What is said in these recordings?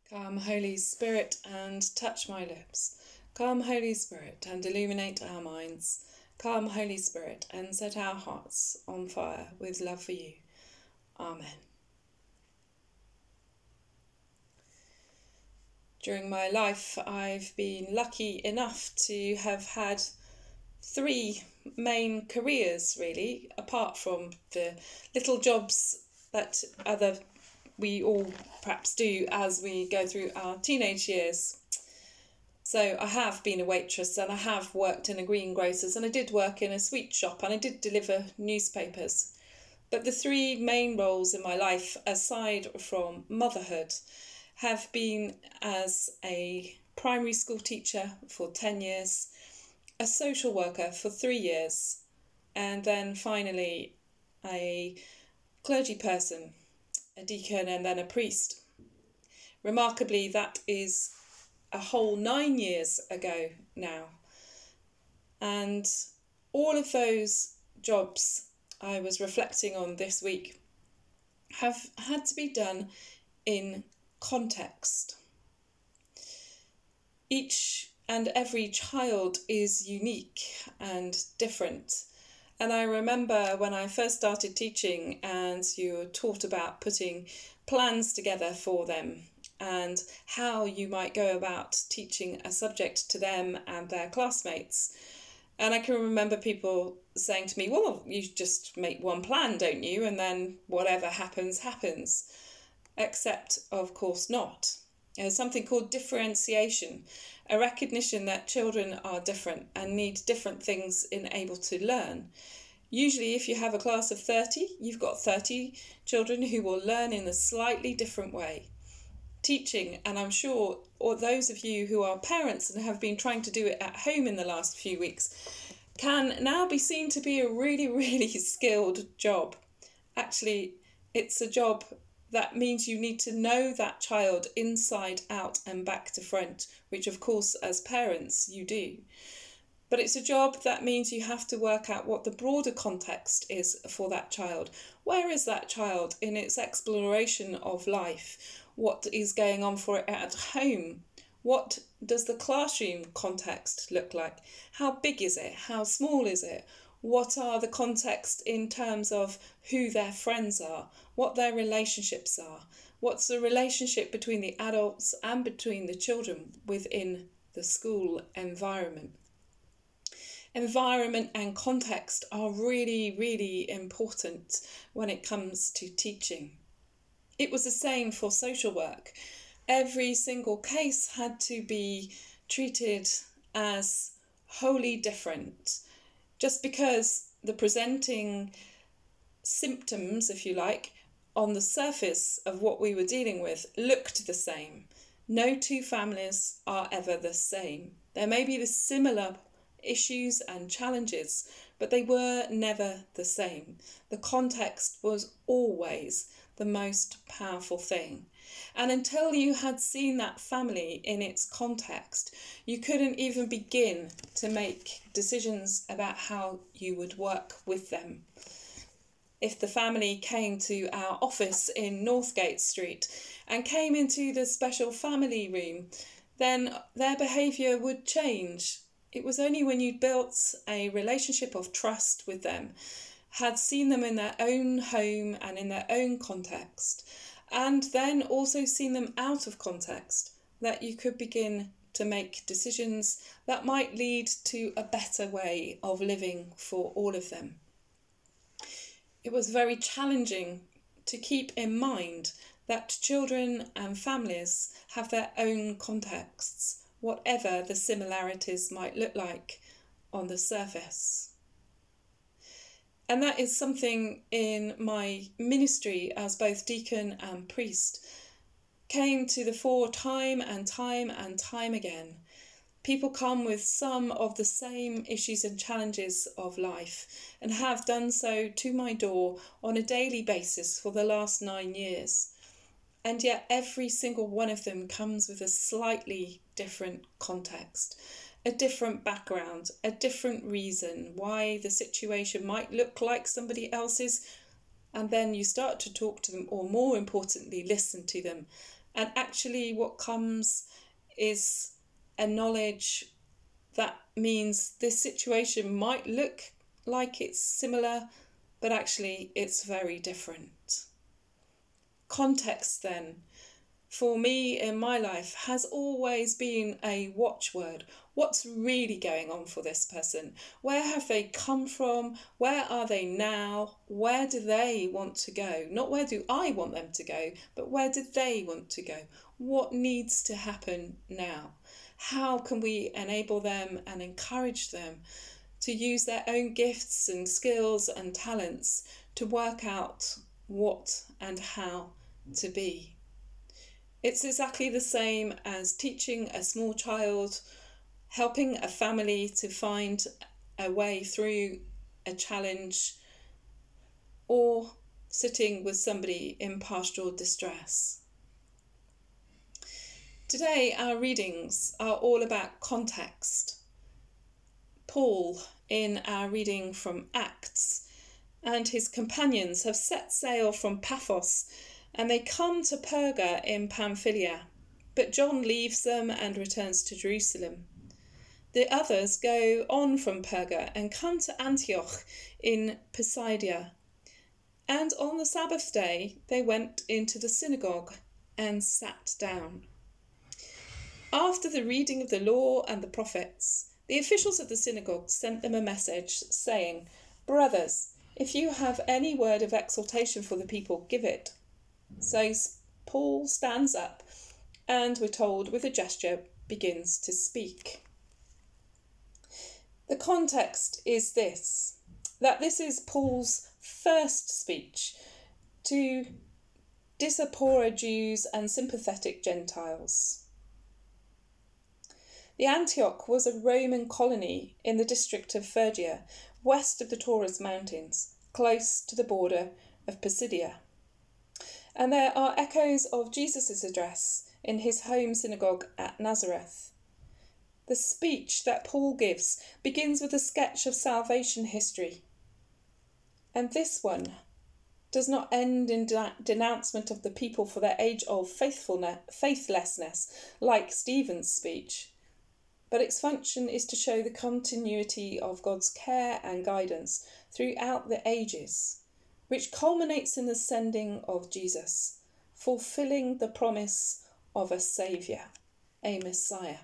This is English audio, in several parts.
Come, Holy Spirit, and touch my lips. Come, Holy Spirit, and illuminate our minds. Come, Holy Spirit, and set our hearts on fire with love for you. Amen. During my life, I've been lucky enough to have had 3 main careers, really, apart from the little jobs that we all perhaps do as we go through our teenage years. So I have been a waitress, and I have worked in a greengrocer's, and I did work in a sweet shop, and I did deliver newspapers. But the 3 main roles in my life, aside from motherhood, have been as a primary school teacher for 10 years, a social worker for 3 years, and then finally a clergy person, a deacon, and then a priest. Remarkably, that is a whole 9 years ago now. And all of those jobs I was reflecting on this week have had to be done in context. Each and every child is unique and different. And I remember when I first started teaching and you were taught about putting plans together for them and how you might go about teaching a subject to them and their classmates. And I can remember people saying to me, well, you just make one plan, don't you? And then whatever happens, happens. Except, of course, not. There's something called differentiation, a recognition that children are different and need different things in able to learn. Usually, if you have a class of 30, you've got 30 children who will learn in a slightly different way. Teaching, and I'm sure or those of you who are parents and have been trying to do it at home in the last few weeks, can now be seen to be a really, really skilled job. Actually, it's a job that means you need to know that child inside out and back to front, which of course as parents you do. But it's a job that means you have to work out what the broader context is for that child. Where is that child in its exploration of life? What is going on for it at home? What does the classroom context look like? How big is it? How small is it? What are the context in terms of who their friends are, what their relationships are? What's the relationship between the adults and between the children within the school environment? Environment and context are really, really important when it comes to teaching. It was the same for social work. Every single case had to be treated as wholly different. Just because the presenting symptoms, if you like, on the surface of what we were dealing with looked the same. No 2 families are ever the same. There may be the similar issues and challenges, but they were never the same. The context was always the most powerful thing. And until you had seen that family in its context, you couldn't even begin to make decisions about how you would work with them. If the family came to our office in Northgate Street and came into the special family room, then their behaviour would change. It was only when you built a relationship of trust with them, had seen them in their own home and in their own context, and then also seen them out of context, that you could begin to make decisions that might lead to a better way of living for all of them. It was very challenging to keep in mind that children and families have their own contexts, whatever the similarities might look like on the surface. And that is something in my ministry as both deacon and priest came to the fore time and time and time again. People come with some of the same issues and challenges of life and have done so to my door on a daily basis for the last 9 years. And yet every single one of them comes with a slightly different context, a different background, a different reason why the situation might look like somebody else's. And then you start to talk to them, or more importantly, listen to them And actually what comes is a knowledge that means this situation might look like it's similar, but actually it's very different. Context then, for me in my life, has always been a watchword. What's really going on for this person? Where have they come from? Where are they now? Where do they want to go? Not where do I want them to go, but where do they want to go? What needs to happen now? How can we enable them and encourage them to use their own gifts and skills and talents to work out what and how to be? It's exactly the same as teaching a small child, helping a family to find a way through a challenge, or sitting with somebody in pastoral distress. Today our readings are all about context. Paul, in our reading from Acts, and his companions have set sail from Paphos, and they come to Perga in Pamphylia, but John leaves them and returns to Jerusalem. The others go on from Perga and come to Antioch in Pisidia, and on the Sabbath day they went into the synagogue and sat down. After the reading of the law and the prophets, the officials of the synagogue sent them a message saying, "Brothers, if you have any word of exhortation for the people, give it." So Paul stands up and, we're told, with a gesture, begins to speak. The context is this, that this is Paul's first speech to diaspora Jews and sympathetic Gentiles. The Antioch was a Roman colony in the district of Phrygia, west of the Taurus Mountains, close to the border of Pisidia. And there are echoes of Jesus' address in his home synagogue at Nazareth. The speech that Paul gives begins with a sketch of salvation history. And this one does not end in denouncement of the people for their age-old faithlessness, like Stephen's speech. But its function is to show the continuity of God's care and guidance throughout the ages, which culminates in the sending of Jesus, fulfilling the promise of a Saviour, a Messiah.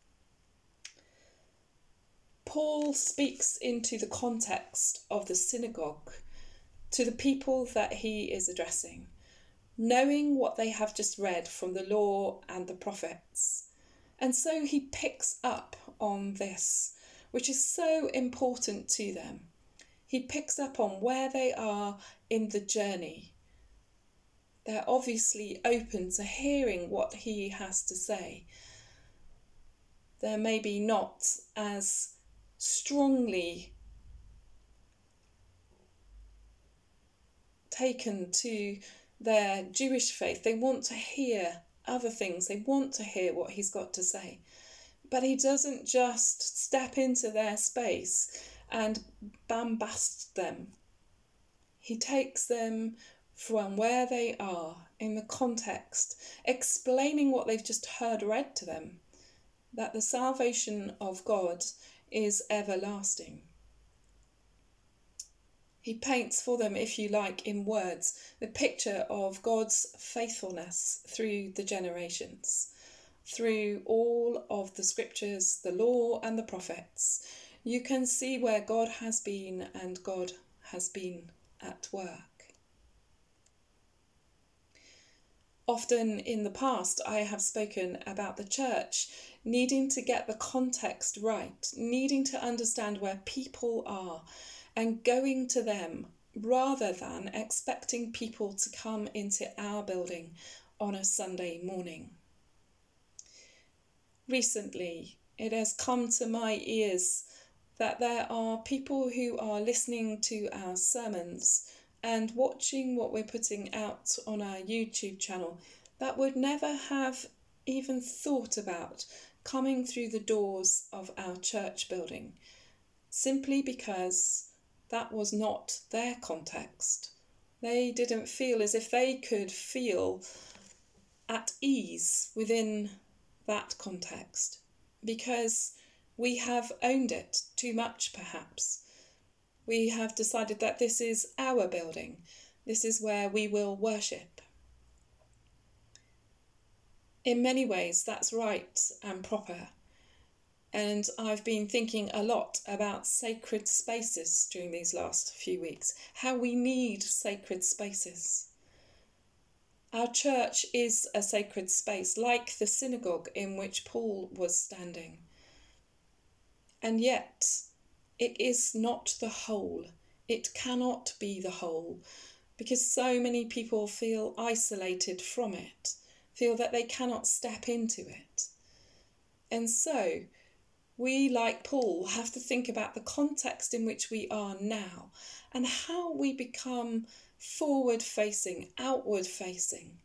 Paul speaks into the context of the synagogue to the people that he is addressing, knowing what they have just read from the law and the prophets. And so he picks up on this, which is so important to them. He picks up on where they are in the journey. They're obviously open to hearing what he has to say. They're maybe not as strongly taken to their Jewish faith. They want to hear other things. They want to hear what he's got to say. But he doesn't just step into their space and bombast them. He takes them from where they are in the context, explaining what they've just heard read to them, that the salvation of God is everlasting. He paints for them, if you like, in words, the picture of God's faithfulness through the generations, through all of the scriptures, the law and the prophets. You can see where God has been and God has been at work. Often in the past, I have spoken about the church needing to get the context right, needing to understand where people are and going to them rather than expecting people to come into our building on a Sunday morning. Recently, it has come to my ears that there are people who are listening to our sermons and watching what we're putting out on our YouTube channel that would never have even thought about coming through the doors of our church building, simply because that was not their context. They didn't feel as if they could feel at ease within that context because we have owned it too much, perhaps. We have decided that this is our building. This is where we will worship. In many ways, that's right and proper. And I've been thinking a lot about sacred spaces during these last few weeks, how we need sacred spaces. Our church is a sacred space, like the synagogue in which Paul was standing. And yet, it is not the whole. It cannot be the whole, because so many people feel isolated from it, feel that they cannot step into it. And so, we, like Paul, have to think about the context in which we are now and how we become forward-facing, outward-facing.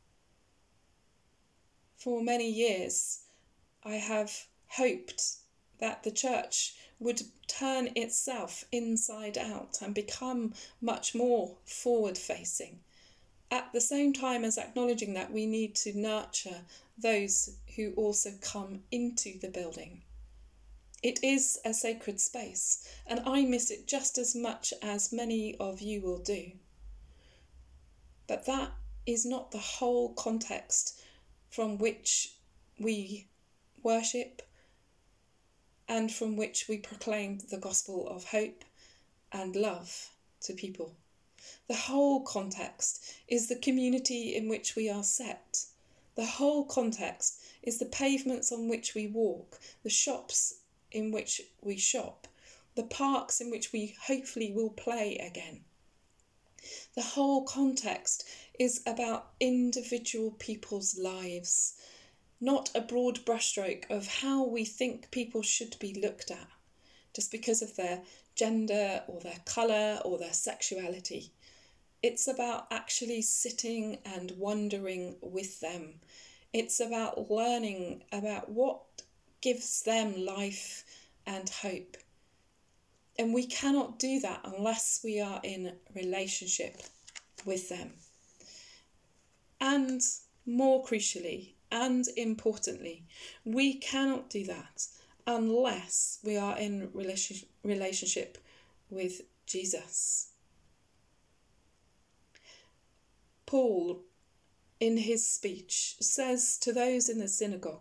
For many years, I have hoped that the church would turn itself inside out and become much more forward-facing, at the same time as acknowledging that we need to nurture those who also come into the building. It is a sacred space, and I miss it just as much as many of you will do. But that is not the whole context from which we worship and from which we proclaim the gospel of hope and love to people. The whole context is the community in which we are set. The whole context is the pavements on which we walk, the shops in which we shop, the parks in which we hopefully will play again. The whole context is about individual people's lives, not a broad brushstroke of how we think people should be looked at, just because of their gender or their colour or their sexuality. It's about actually sitting and wondering with them. It's about learning about what gives them life and hope. And we cannot do that unless we are in relationship with them. And more crucially and importantly, we cannot do that unless we are in relationship with Jesus. Paul, in his speech, says to those in the synagogue,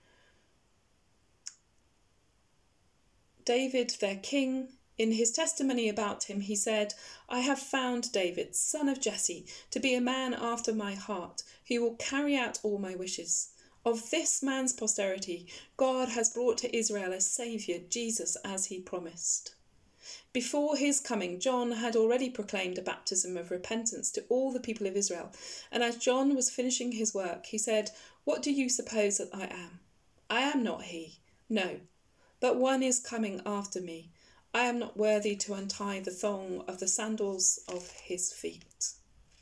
David, their king, in his testimony about him, he said, I have found David, son of Jesse, to be a man after my heart, who will carry out all my wishes. Of this man's posterity, God has brought to Israel a Saviour, Jesus, as he promised. Before his coming, John had already proclaimed a baptism of repentance to all the people of Israel. And as John was finishing his work, he said, What do you suppose that I am? I am not he. No, but one is coming after me. I am not worthy to untie the thong of the sandals of his feet.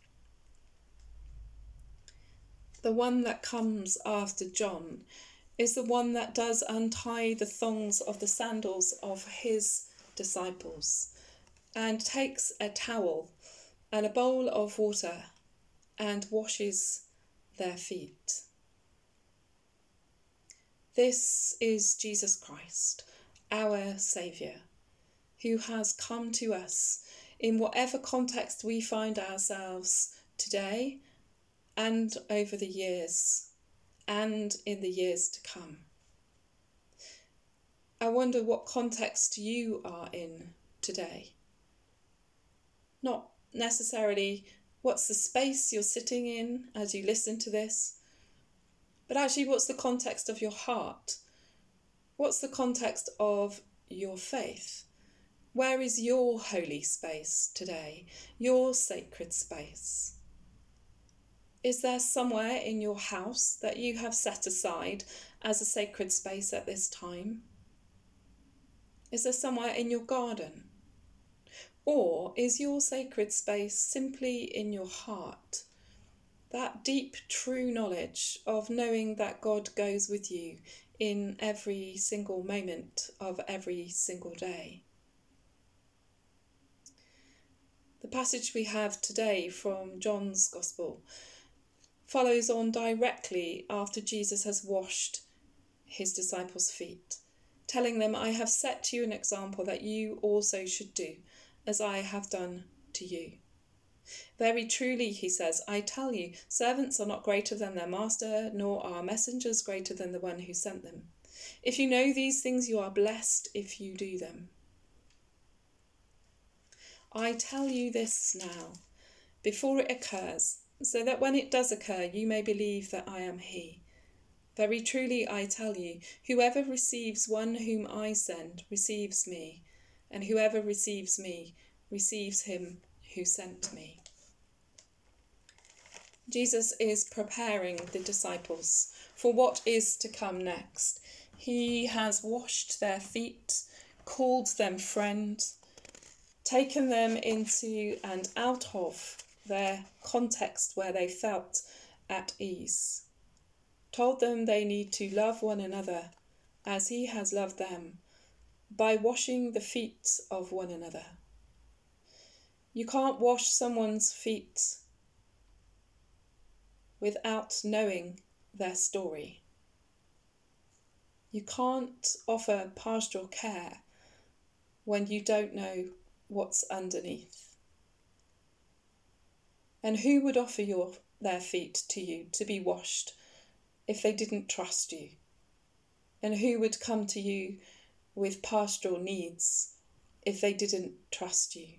The one that comes after John is the one that does untie the thongs of the sandals of his disciples and takes a towel and a bowl of water and washes their feet. This is Jesus Christ, our Saviour, who has come to us in whatever context we find ourselves today and over the years and in the years to come. I wonder what context you are in today. Not necessarily what's the space you're sitting in as you listen to this, but actually what's the context of your heart? What's the context of your faith? Where is your holy space today, your sacred space? Is there somewhere in your house that you have set aside as a sacred space at this time? Is there somewhere in your garden? Or is your sacred space simply in your heart? That deep, true knowledge of knowing that God goes with you in every single moment of every single day. The passage we have today from John's Gospel follows on directly after Jesus has washed his disciples' feet, telling them, I have set you an example that you also should do, as I have done to you. Very truly, he says, I tell you, servants are not greater than their master, nor are messengers greater than the one who sent them. If you know these things, you are blessed if you do them. I tell you this now, before it occurs, so that when it does occur, you may believe that I am he. Very truly, I tell you, whoever receives one whom I send receives me, and whoever receives me receives him who sent me. Jesus is preparing the disciples for what is to come next. He has washed their feet, called them friend, taken them into and out of their context where they felt at ease, told them they need to love one another as he has loved them by washing the feet of one another. You can't wash someone's feet without knowing their story. You can't offer pastoral care when you don't know what's underneath. And who would offer their feet to you to be washed if they didn't trust you? And who would come to you with pastoral needs if they didn't trust you?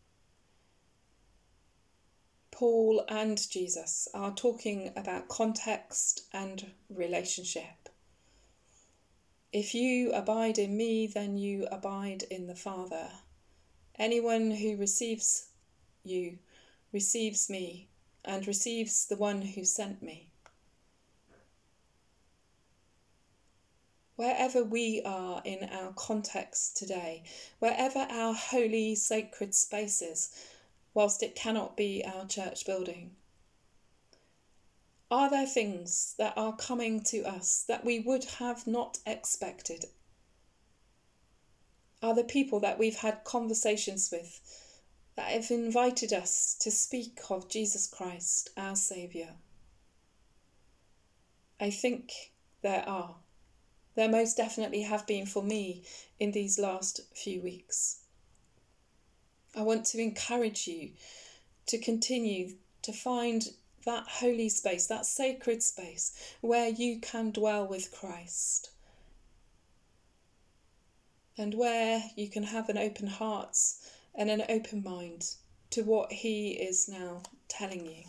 Paul and Jesus are talking about context and relationship. If you abide in me, then you abide in the Father. Anyone who receives you receives me and receives the one who sent me. Wherever we are in our context today, wherever our holy, sacred space is, whilst it cannot be our church building, are there things that are coming to us that we would have not expected? Are there people that we've had conversations with that have invited us to speak of Jesus Christ, our Saviour? I think there are. There most definitely have been for me in these last few weeks. I want to encourage you to continue to find that holy space, that sacred space where you can dwell with Christ and where you can have an open heart and an open mind to what he is now telling you.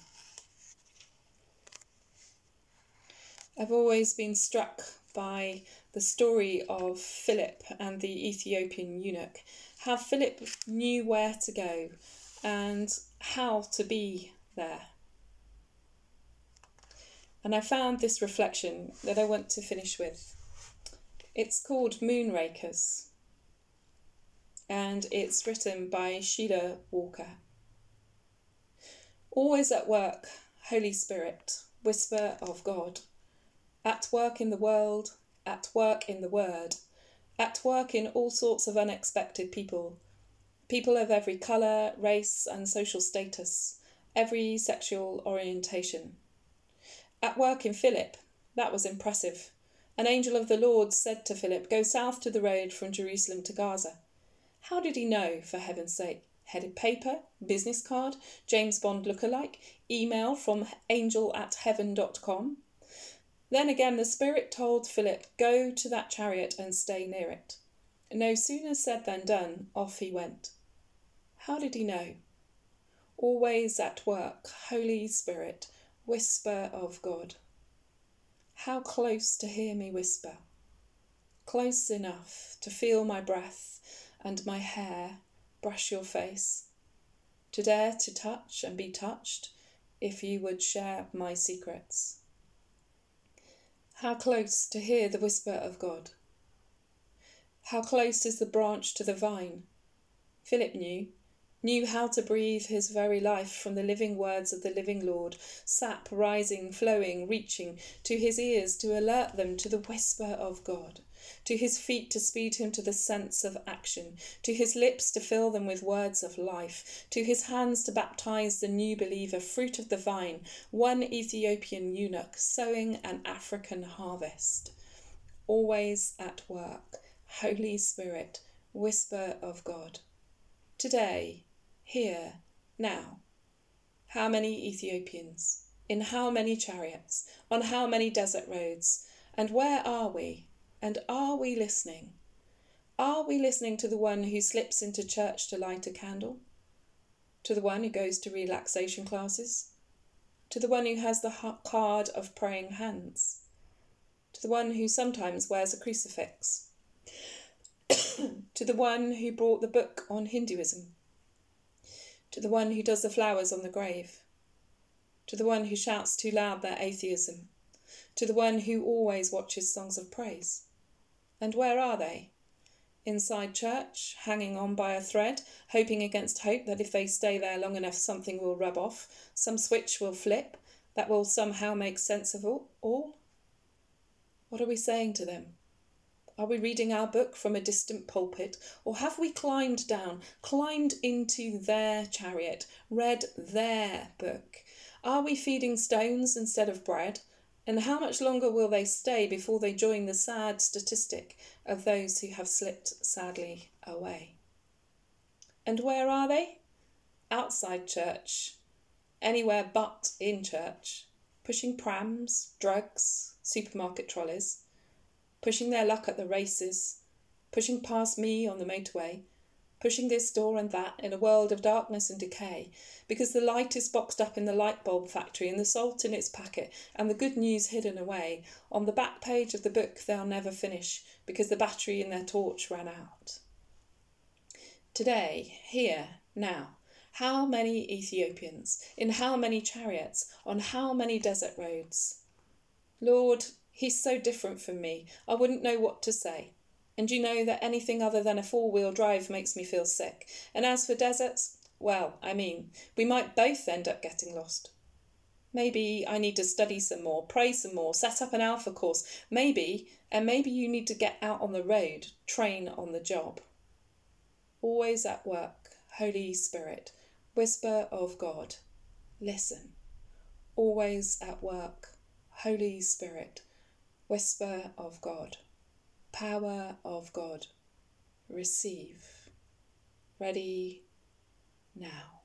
I've always been struck by the story of Philip and the Ethiopian eunuch, how Philip knew where to go and how to be there. And I found this reflection that I want to finish with. It's called Moonrakers, and it's written by Sheila Walker. Always at work, Holy Spirit, whisper of God. At work in the world, at work in the word, at work in all sorts of unexpected people. People of every colour, race and social status, every sexual orientation. At work in Philip, that was impressive. An angel of the Lord said to Philip, go south to the road from Jerusalem to Gaza. How did he know, for heaven's sake? Headed paper, business card, James Bond lookalike, email from angel@heaven.com. Then again the Spirit told Philip, go to that chariot and stay near it. No sooner said than done, off he went. How did he know? Always at work, Holy Spirit, whisper of God. How close to hear me whisper. Close enough to feel my breath and my hair brush your face. To dare to touch and be touched if you would share my secrets. How close to hear the whisper of God. How close is the branch to the vine? Philip knew, knew how to breathe his very life from the living words of the living Lord, sap rising, flowing, reaching to his ears to alert them to the whisper of God, to his feet to speed him to the sense of action, to his lips to fill them with words of life, to his hands to baptize the new believer, fruit of the vine, one Ethiopian eunuch sowing an African harvest. Always at work, Holy Spirit, whisper of God. Today, here, now. How many Ethiopians? In how many chariots? On how many desert roads? And where are we? And are we listening? Are we listening to the one who slips into church to light a candle? To the one who goes to relaxation classes? To the one who has the card of praying hands? To the one who sometimes wears a crucifix? To the one who brought the book on Hinduism? To the one who does the flowers on the grave? To the one who shouts too loud their atheism? To the one who always watches songs of praise? And where are they? Inside church, hanging on by a thread, hoping against hope that if they stay there long enough something will rub off, some switch will flip, that will somehow make sense of all? What are we saying to them? Are we reading our book from a distant pulpit, or have we climbed down, climbed into their chariot, read their book? Are we feeding stones instead of bread? And how much longer will they stay before they join the sad statistic of those who have slipped sadly away? And where are they? Outside church, anywhere but in church, pushing prams, drugs, supermarket trolleys, pushing their luck at the races, pushing past me on the motorway, pushing this door and that in a world of darkness and decay, because the light is boxed up in the light bulb factory and the salt in its packet and the good news hidden away on the back page of the book they'll never finish because the battery in their torch ran out. Today, here, now, how many Ethiopians, in how many chariots, on how many desert roads? Lord, he's so different from me, I wouldn't know what to say. And you know that anything other than a four-wheel drive makes me feel sick. And as for deserts, well, we might both end up getting lost. Maybe I need to study some more, pray some more, set up an alpha course. Maybe you need to get out on the road, train on the job. Always at work, Holy Spirit, whisper of God, listen. Always at work, Holy Spirit, whisper of God, power of God, receive. Ready now.